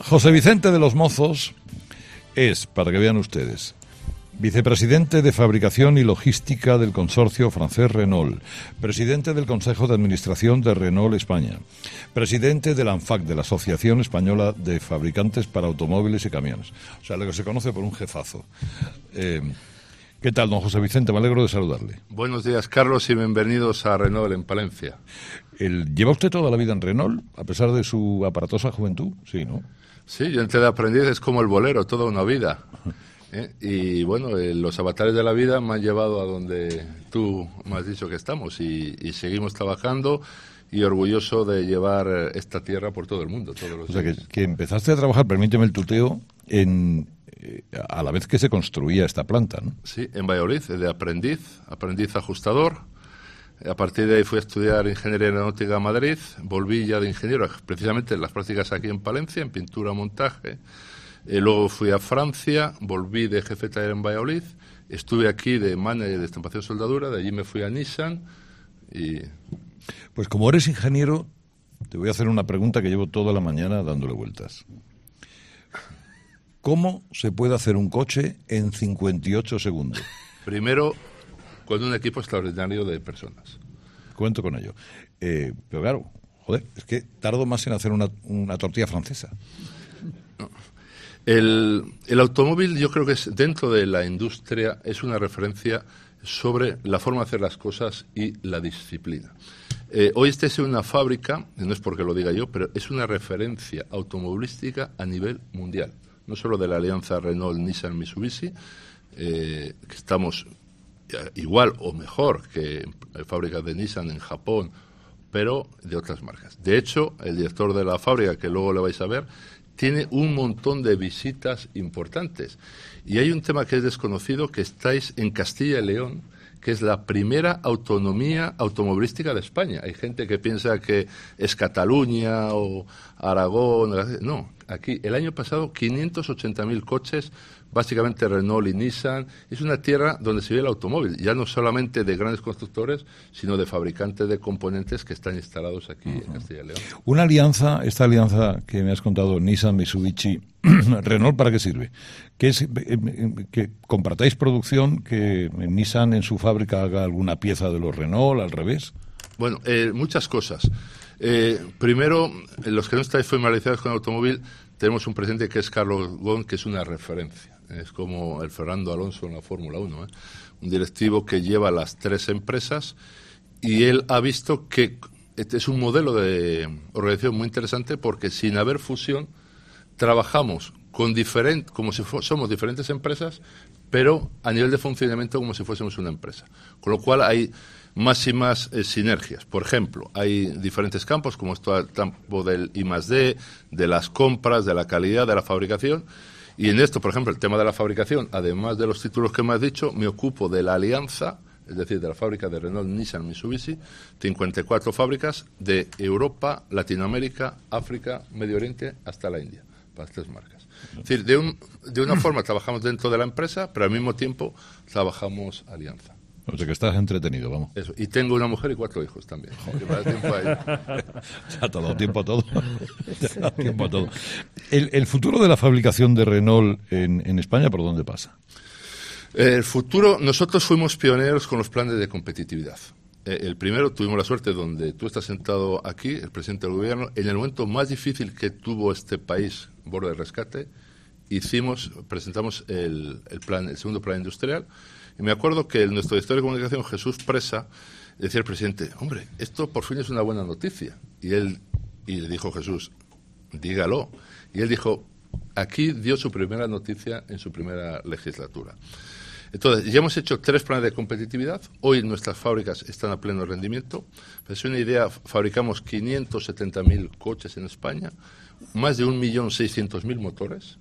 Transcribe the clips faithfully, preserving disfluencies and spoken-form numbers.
José Vicente de los Mozos es, para que vean ustedes, vicepresidente de Fabricación y Logística del consorcio francés Renault, presidente del Consejo de Administración de Renault España, presidente de la ANFAC, de la Asociación Española de Fabricantes para Automóviles y Camiones. O sea, lo que se conoce por un jefazo. Eh, ¿Qué tal, don José Vicente? Me alegro de saludarle. Buenos días, Carlos, y bienvenidos a Renault en Palencia. El, ¿Lleva usted toda la vida en Renault, a pesar de su aparatosa juventud? Sí, ¿no? Sí, yo entré de aprendiz, es como el bolero, toda una vida. ¿Eh? Y bueno, eh, los avatares de la vida me han llevado a donde tú me has dicho que estamos y, y seguimos trabajando y orgulloso de llevar esta tierra por todo el mundo. Todos los o sea, que, días. que empezaste a trabajar, permíteme el tuteo, en, eh, a la vez que se construía esta planta, ¿no? Sí, en Valladolid, de aprendiz, aprendiz ajustador. A partir de ahí fui a estudiar Ingeniería Aeronáutica a Madrid, volví ya de ingeniero, precisamente en las prácticas aquí en Palencia, en pintura, montaje. Eh, luego fui a Francia, volví de jefe de taller en Valladolid, estuve aquí de manager de estampación soldadura, de allí me fui a Nissan y... Pues como eres ingeniero, te voy a hacer una pregunta que llevo toda la mañana dándole vueltas. ¿Cómo se puede hacer un coche en cincuenta y ocho segundos? Primero, con un equipo extraordinario de personas. Cuento con ello. Eh, pero claro, joder, es que tardo más en hacer una, una tortilla francesa. No. El, el automóvil, yo creo que es dentro de la industria, es una referencia sobre la forma de hacer las cosas y la disciplina. Eh, hoy este es una fábrica, no es porque lo diga yo, pero es una referencia automovilística a nivel mundial. No solo de la alianza Renault-Nissan-Mitsubishi, eh, que estamos igual o mejor que fábricas de Nissan en Japón, pero de otras marcas. De hecho, el director de la fábrica, que luego le vais a ver, tiene un montón de visitas importantes. Y hay un tema que es desconocido, que estáis en Castilla y León, que es la primera autonomía automovilística de España. Hay gente que piensa que es Cataluña o Aragón. No, aquí el año pasado quinientos ochenta mil coches, básicamente Renault y Nissan. Es una tierra donde se ve el automóvil, ya no solamente de grandes constructores, sino de fabricantes de componentes que están instalados aquí uh-huh. en Castilla y León. Una alianza, esta alianza que me has contado, Nissan, Mitsubishi, Renault, ¿para qué sirve? ¿Qué es, que compartáis producción, que Nissan en su fábrica haga alguna pieza de los Renault, al revés? Bueno, eh, muchas cosas. Eh, primero, los que no estáis familiarizados con el automóvil, tenemos un presidente que es Carlos Ghosn, que es una referencia. Es como el Fernando Alonso en la Fórmula uno, ¿eh? Un directivo que lleva las tres empresas y él ha visto que este es un modelo de organización muy interesante porque sin haber fusión trabajamos con diferente, como si somos diferentes empresas, pero a nivel de funcionamiento como si fuésemos una empresa. Con lo cual hay más y más eh, sinergias. Por ejemplo, hay diferentes campos, como esto el campo del I más D, de las compras, de la calidad, de la fabricación. Y en esto, por ejemplo, el tema de la fabricación, además de los títulos que me has dicho, me ocupo de la alianza, es decir, de la fábrica de Renault, Nissan, Mitsubishi, cincuenta y cuatro fábricas de Europa, Latinoamérica, África, Medio Oriente, hasta la India, para las tres marcas. Es decir, de, un, de una forma trabajamos dentro de la empresa, pero al mismo tiempo trabajamos alianza. O sea que estás entretenido, vamos. Eso. Y tengo una mujer y cuatro hijos también. Que me da tiempo a ello. Ya te ha dado tiempo a todo. Te ha dado tiempo a todo. El, el futuro de la fabricación de Renault en, en España, ¿por dónde pasa? El futuro, nosotros fuimos pioneros con los planes de competitividad. El primero, tuvimos la suerte donde tú estás sentado aquí, el presidente del gobierno, en el momento más difícil que tuvo este país, borde de rescate, hicimos, presentamos el, el plan, el segundo plan industrial. Y me acuerdo que el, nuestro director de comunicación, Jesús Presa, decía al presidente, hombre, esto por fin es una buena noticia. Y él, y le dijo Jesús, dígalo. Y él dijo, aquí dio su primera noticia en su primera legislatura. Entonces, ya hemos hecho tres planes de competitividad. Hoy nuestras fábricas están a pleno rendimiento. Es una idea, fabricamos quinientos setenta mil coches en España, más de un millón seiscientos mil motores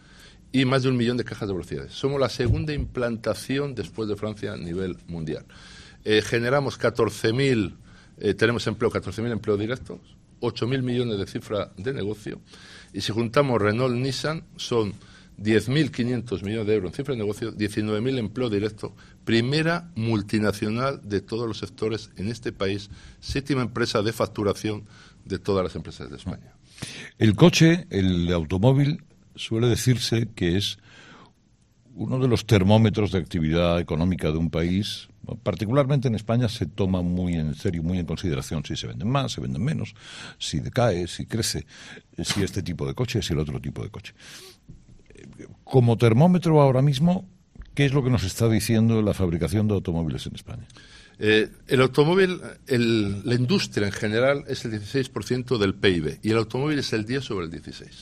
y más de un millón de cajas de velocidades. Somos la segunda implantación después de Francia a nivel mundial. Eh, generamos catorce mil, eh, tenemos empleo, catorce mil empleos directos, ocho mil millones de cifra de negocio, y si juntamos Renault-Nissan son diez mil quinientos millones de euros en cifra de negocio, diecinueve mil empleo directo, primera multinacional de todos los sectores en este país, séptima empresa de facturación de todas las empresas de España. El coche, el automóvil, suele decirse que es uno de los termómetros de actividad económica de un país. Particularmente en España se toma muy en serio, muy en consideración si se venden más, se venden menos, si decae, si crece, si este tipo de coche, si el otro tipo de coche. Como termómetro ahora mismo, ¿qué es lo que nos está diciendo la fabricación de automóviles en España? Eh, el automóvil, el, la industria en general es el dieciséis por ciento del P I B y el automóvil es el diez sobre el dieciséis.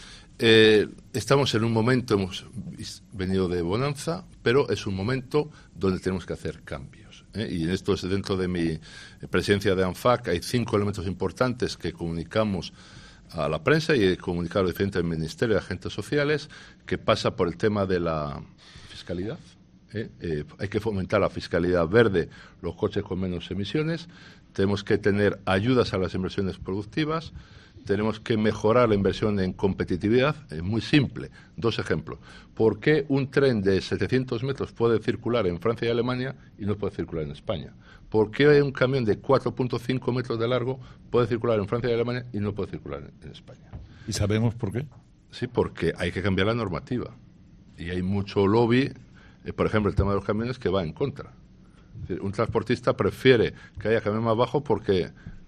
Eh, estamos en un momento, hemos venido de bonanza, pero es un momento donde tenemos que hacer cambios. ¿eh? Y en esto es dentro de mi presidencia de ANFAC, hay cinco elementos importantes que comunicamos a la prensa y he comunicado a los diferentes ministerios y agentes sociales, que pasa por el tema de la fiscalidad. ¿eh? Eh, hay que fomentar la fiscalidad verde, los coches con menos emisiones. Tenemos que tener ayudas a las inversiones productivas. Tenemos que mejorar la inversión en competitividad. Es muy simple. Dos ejemplos. ¿Por qué un tren de setecientos metros puede circular en Francia y Alemania y no puede circular en España? ¿Por qué un camión de cuatro punto cinco metros de largo puede circular en Francia y Alemania y no puede circular en, en España? ¿Y sabemos por qué? Sí, porque hay que cambiar la normativa. Y hay mucho lobby, eh, por ejemplo, el tema de los camiones, que va en contra. Es decir, un transportista prefiere que haya camión más bajo porque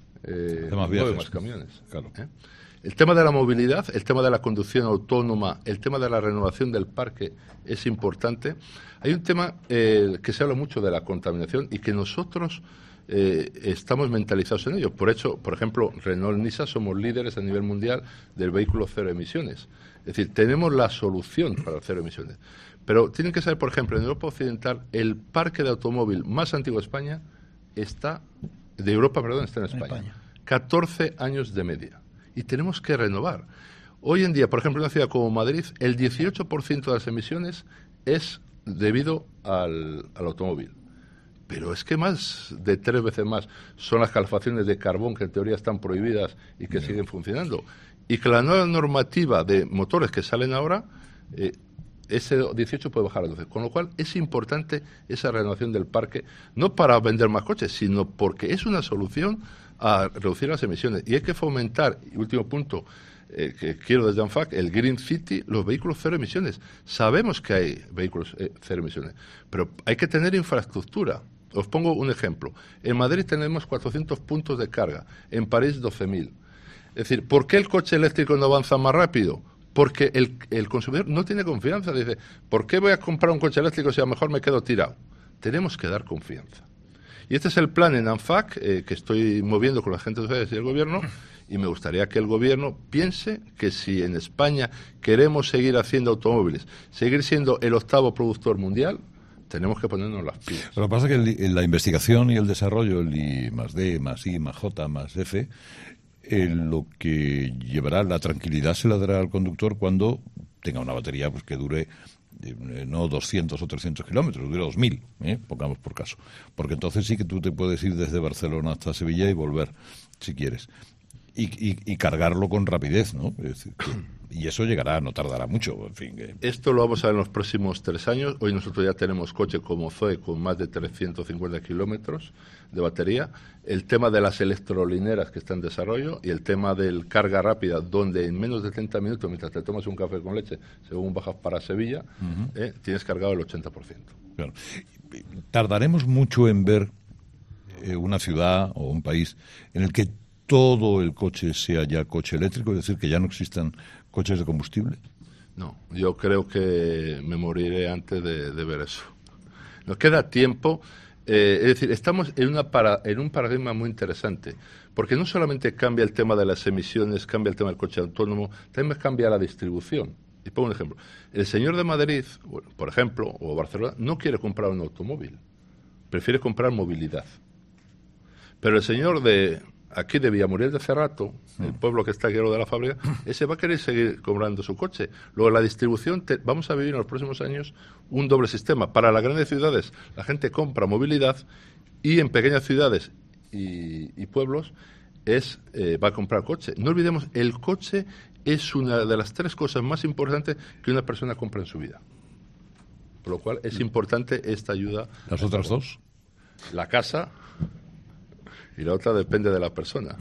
eh, más mueve más camiones. Claro. ¿eh? El tema de la movilidad, el tema de la conducción autónoma, el tema de la renovación del parque es importante. Hay un tema eh, que se habla mucho de la contaminación y que nosotros eh, estamos mentalizados en ello. Por hecho, por ejemplo, Renault-Nissan somos líderes a nivel mundial del vehículo cero emisiones. Es decir, tenemos la solución para cero emisiones. Pero tienen que saber, por ejemplo, en Europa Occidental, el parque de automóvil más antiguo de España está, de Europa, perdón, está en España. En España. catorce años de media. Y tenemos que renovar. Hoy en día, por ejemplo, en una ciudad como Madrid, el dieciocho por ciento de las emisiones es debido al, al automóvil. Pero es que más de tres veces más son las calefacciones de carbón que en teoría están prohibidas y que Bien. siguen funcionando. Y que la nueva normativa de motores que salen ahora, eh, ese dieciocho puede bajar a doce. Con lo cual es importante esa renovación del parque, no para vender más coches, sino porque es una solución a reducir las emisiones. Y hay que fomentar, y último punto eh, que quiero desde ANFAC, el Green City, los vehículos cero emisiones. Sabemos que hay vehículos eh, cero emisiones, pero hay que tener infraestructura. Os pongo un ejemplo. En Madrid tenemos cuatrocientos puntos de carga, en París doce mil. Es decir, ¿por qué el coche eléctrico no avanza más rápido? Porque el, el consumidor no tiene confianza. Dice, ¿por qué voy a comprar un coche eléctrico si a lo mejor me quedo tirado? Tenemos que dar confianza. Y este es el plan en ANFAC eh, que estoy moviendo con las agentes sociales y el gobierno, y me gustaría que el gobierno piense que si en España queremos seguir haciendo automóviles, seguir siendo el octavo productor mundial, tenemos que ponernos las pilas. Lo que pasa es que el, la investigación y el desarrollo, el I más D, más I, más J, más F, eh, lo que llevará la tranquilidad se la dará al conductor cuando tenga una batería pues que dure eh, no doscientos o trescientos kilómetros, dure dos mil, ¿eh? Pongamos por caso. Porque entonces sí que tú te puedes ir desde Barcelona hasta Sevilla y volver, si quieres. Y, y, y cargarlo con rapidez, ¿no? Es decir, que, y eso llegará, no tardará mucho, en fin. Que... Esto lo vamos a ver en los próximos tres años. Hoy nosotros ya tenemos coche como Zoe con más de trescientos cincuenta kilómetros de batería. El tema de las electrolineras que está en desarrollo y el tema del carga rápida, donde en menos de treinta minutos, mientras te tomas un café con leche, según bajas para Sevilla, uh-huh. eh, tienes cargado el ochenta por ciento. Claro. Tardaremos mucho en ver eh, una ciudad o un país en el que todo el coche sea ya coche eléctrico, es decir, que ya no existan coches de combustible. No, yo creo que me moriré antes de, de ver eso. Nos queda tiempo, eh, es decir, estamos en, una para, en un paradigma muy interesante, porque no solamente cambia el tema de las emisiones, cambia el tema del coche autónomo, también cambia la distribución. Y pongo un ejemplo. El señor de Madrid, bueno, por ejemplo, o Barcelona, no quiere comprar un automóvil, prefiere comprar movilidad. Pero el señor de... aquí de Villamuriel de Cerrato, el pueblo que está aquí de la fábrica, ese va a querer seguir comprando su coche. Luego la distribución, te, vamos a vivir en los próximos años un doble sistema. Para las grandes ciudades la gente compra movilidad y en pequeñas ciudades y, y pueblos es eh, va a comprar coche. No olvidemos, el coche es una de las tres cosas más importantes que una persona compra en su vida. Por lo cual es importante esta ayuda. ¿Las otras dos? La casa y la otra depende de la persona.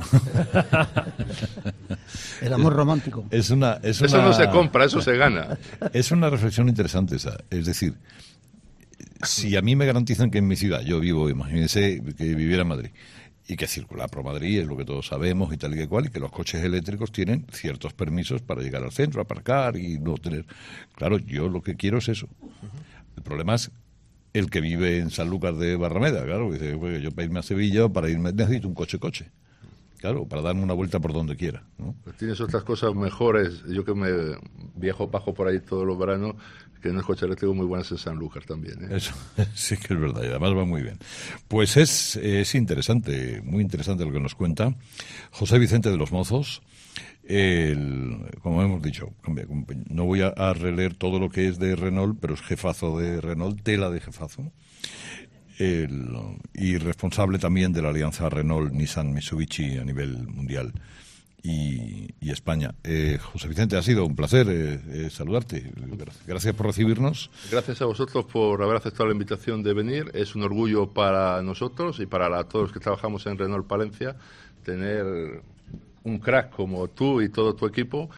El amor romántico. Es una, es eso una, no se compra, eso se gana. Es una reflexión interesante esa. Es decir, si a mí me garantizan que en mi ciudad, yo vivo, imagínense que viviera en Madrid, y que circular por Madrid es lo que todos sabemos y tal y que cual, y que los coches eléctricos tienen ciertos permisos para llegar al centro, aparcar y no tener... Claro, yo lo que quiero es eso. El problema es el que vive en Sanlúcar de Barrameda, claro, que dice, bueno, yo para irme a Sevilla, para irme necesito un coche-coche. Claro, para darme una vuelta por donde quiera, ¿no? Pues tienes otras cosas mejores. Yo que me viajo bajo por ahí todos los veranos, que en el coche eléctrico muy buenas en Sanlúcar también, ¿eh? Eso sí que es verdad, y además va muy bien. Pues es, es interesante, muy interesante lo que nos cuenta José Vicente de los Mozos. El, como hemos dicho, no voy a, a releer todo lo que es de Renault, pero es jefazo de Renault, tela de jefazo. El, y responsable también de la alianza Renault-Nissan-Mitsubishi a nivel mundial y, y España. Eh, José Vicente, ha sido un placer eh, eh, saludarte. Gracias por recibirnos. Gracias a vosotros por haber aceptado la invitación de venir. Es un orgullo para nosotros y para la, todos los que trabajamos en Renault Palencia tener un crack como tú y todo tu equipo